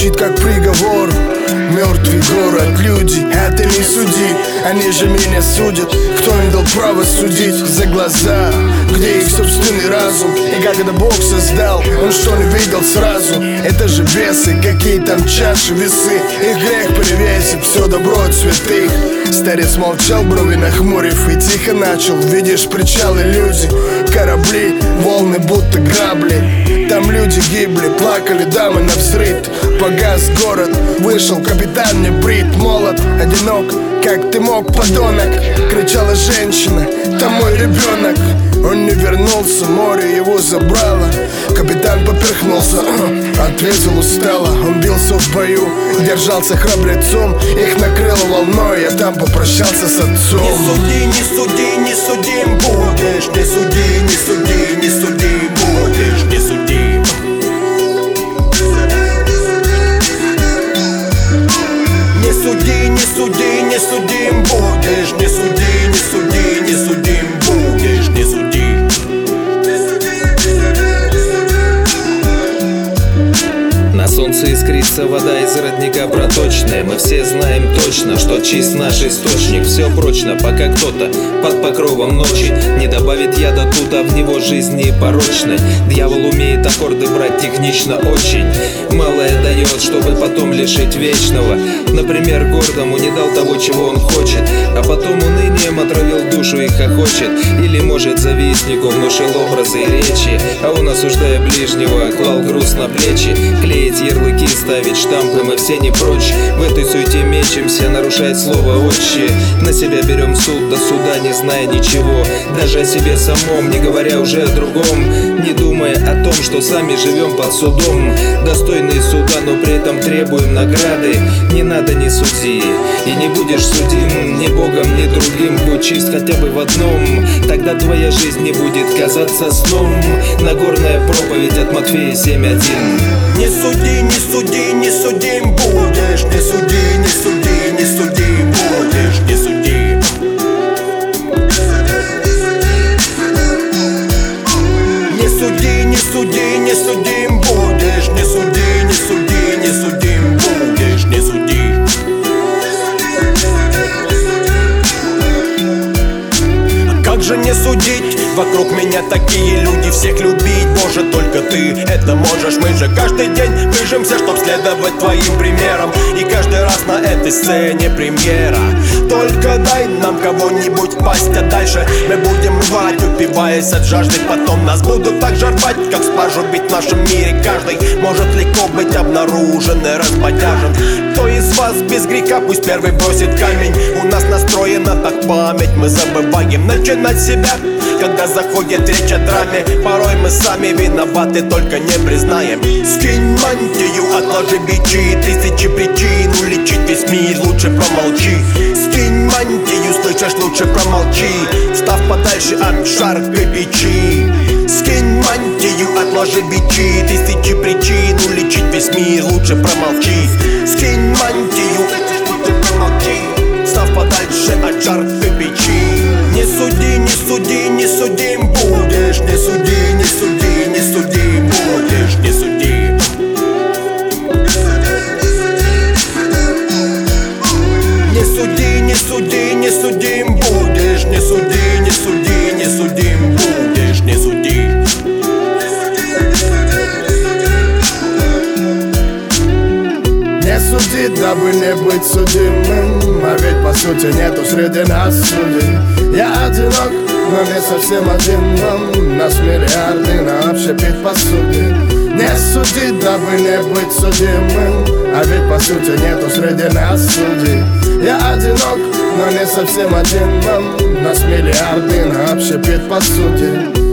звучит как приговор. Мертвый город, люди, а ты не суди. Они же меня судят, кто им дал право судить? За глаза, где их собственный разум? И как это Бог создал, он что не видел сразу? Это же бесы, какие там чаши, весы. Их грех перевесит все добро от святых. Старец молчал, брови нахмурив, и тихо начал. Видишь причалы, люди, корабли, волны будто грабли. Там люди гибли, плакали дамы навзрыд. Погас город, вышел капитан не брит. Молод, одинок, как ты мог, подонок? Кричала женщина, там мой ребенок. Он не вернулся, море его забрало. Капитан поперхнулся, ответил устало. Он бился в бою, держался храбрецом. Их накрыло волной, я там попрощался с отцом. Не суди, не суди, не судим будешь. Не суди, не суди, не судим будешь. Не суди. Не суди, не суди, не судим будешь. Не суди, не суди, не судим будешь. Не суди. На солнце искрится вода из родника проточная. Мы все знаем точно, что чист наш источник. Все прочно, пока кто-то под покровом ночи не добавит яда тут, а в него жизни порочной. Дьявол умеет аккорды брать технично очень. Малое дает, чтобы потом лишить вечного. Например, гордому не дал того, чего он хочет, а потом унынием отравил душу и хохочет. Или, может, завистнику внушил образы и речи, а он, осуждая ближнего, клал груз на плечи. Клеить ярлыки, ставить штампы мы все не прочь. В этой суете мечемся, нарушать слово отче. На себя берем суд до суда, не зная ничего, даже о себе самом, не говоря уже о другом. Не думая о том, что сами живем под судом. Достойные суда, но при этом требуем награды. Не надо, не суди, и не будешь судим ни Богом, ни другим. Будь чист хотя бы в одном, тогда твоя жизнь не будет казаться сном. Нагорная проповедь от Матфея 7:1. Не суди, не суди, не судим будешь. Не суди, не суди, не судим будешь. Не суди. Не суди, не суди, не судим будешь. Не суди, не суди, не судим будешь. Не суди. Как же не судить? Вокруг меня такие люди, всех любить может только ты, это можешь. Мы же каждый день движемся, чтоб следовать твоим примерам. И каждый раз на этой сцене премьера. Только дай нам кого-нибудь пасть, а дальше мы будем рвать, упиваясь от жажды. Потом нас будут так же рвать, как спажу. Ведь в нашем мире каждый может легко быть обнаружен и разбодяжен. Кто из вас без греха, пусть первый бросит камень. У нас настроена так память, мы забываем начинать себя, когда заходит речь о драме. Порой мы сами виноваты, только не признаем. Скинь мантию, отложи бичи. Тысячи причин уличить весь мир, лучше промолчи. Скинь мантию, слышишь, лучше промолчи. Встав подальше от жаркой печи. Скинь мантию, отложи бичи. Тысячи причин уличить весь мир, лучше промолчи. Скинь мантию, лучше промолчи. Встав подальше от жаркой печи. Не суди, не суди, не судим будешь. Не суди, не суди, не судим будешь. Не суди. Не суди, не суди, не судим будешь. Не суди, не суди, не судим будешь. Не суди. Не суди, дабы не быть судимым. А ведь по сути нету среди нас судей. Я одинок, но не совсем один. Нас миллиарды на общепит посуде. Не суди, дабы не быть судимым. А ведь по сути нету среди нас судей. Я одинок, но не совсем один. Нас миллиарды на общепит посуде.